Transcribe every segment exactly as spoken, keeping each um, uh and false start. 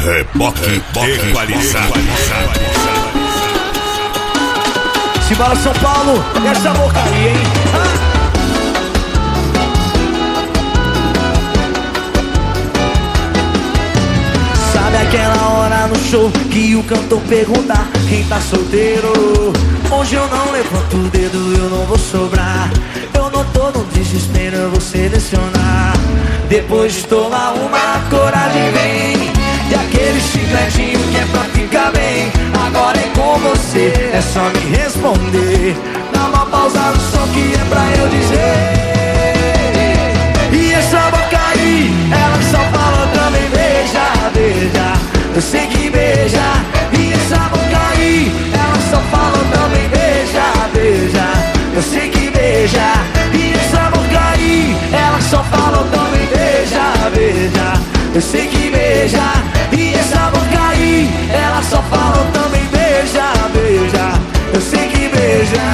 Reboque equalizado. Se bala São Paulo, essa boca aí, hein? Ah! Sabe aquela hora no show que o cantor pergunta quem tá solteiro? Hoje eu não levanto o dedo, eu não vou sobrar. Eu não tô no desespero, eu vou selecionar. Depois de tomar uma, a coragem vem. E aquele chicletinho que é pra ficar bem. Agora é com você, é só me responder. Dá uma pausa no som que é pra eu dizer. E essa boca aí, ela só fala também beija, beija. Eu sei que beija. E essa boca aí, ela só fala também beija, beija. Eu sei que beija. E essa boca aí, ela só fala também beija, beija. Eu sei que beija. E essa boca aí, ela só fala também beija, beija. Eu sei que beija.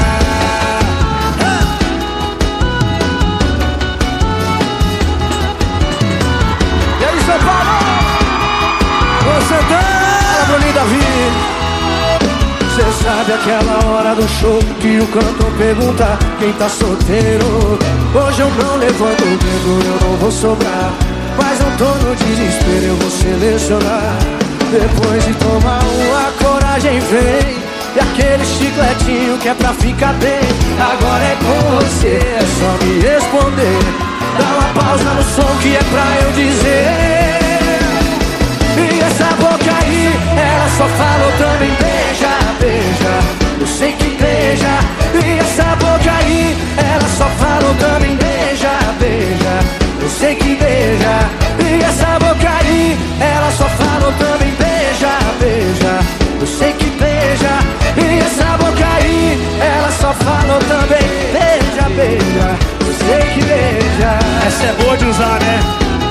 E aí, São Paulo? Você tá, Bruninho Davi. Cê sabe aquela hora do show que o cantor pergunta quem tá solteiro? Hoje eu não levanto o dedo, eu não vou sobrar. Mas não tô no desespero, eu vou selecionar. Depois de tomar uma, a coragem vem. E aquele chicletinho que é pra ficar bem. Agora é com você, é só me responder. Dá uma pausa no som que é pra eu dizer. E essa boca aí, ela só falou também beija, beija. Eu sei que beija. E essa boca aí, ela só falou também beija, beija. Eu sei que beija. E essa boca aí, ela só falou também beija, beija. Eu sei que beija. E essa boca aí, ela só falou também beija, beija. Eu sei que beija. Essa é boa de usar, né?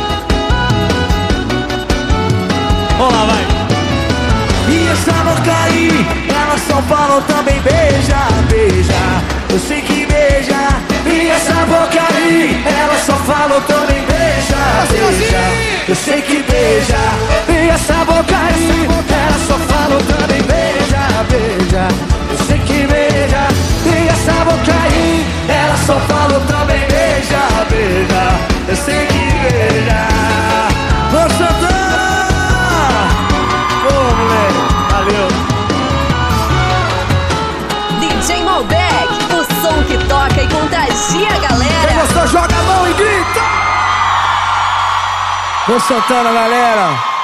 Vamos lá, vai. E essa boca aí, ela só falou também beija, beija. Eu sei que beija. E essa boca aí, ela só falou também beija, beija. Eu sei que beija. E essa boca aí, ela só falou também beija, beija. Eu sei que beija. E essa boca aí, ela só falou também beija, beija. Eu sei que beija. Vamos, Santana! Ô, moleque, valeu. D J Malbec, o som que toca e contagia a galera. Quem gostou, joga a mão e grita! Ô, Santana, galera.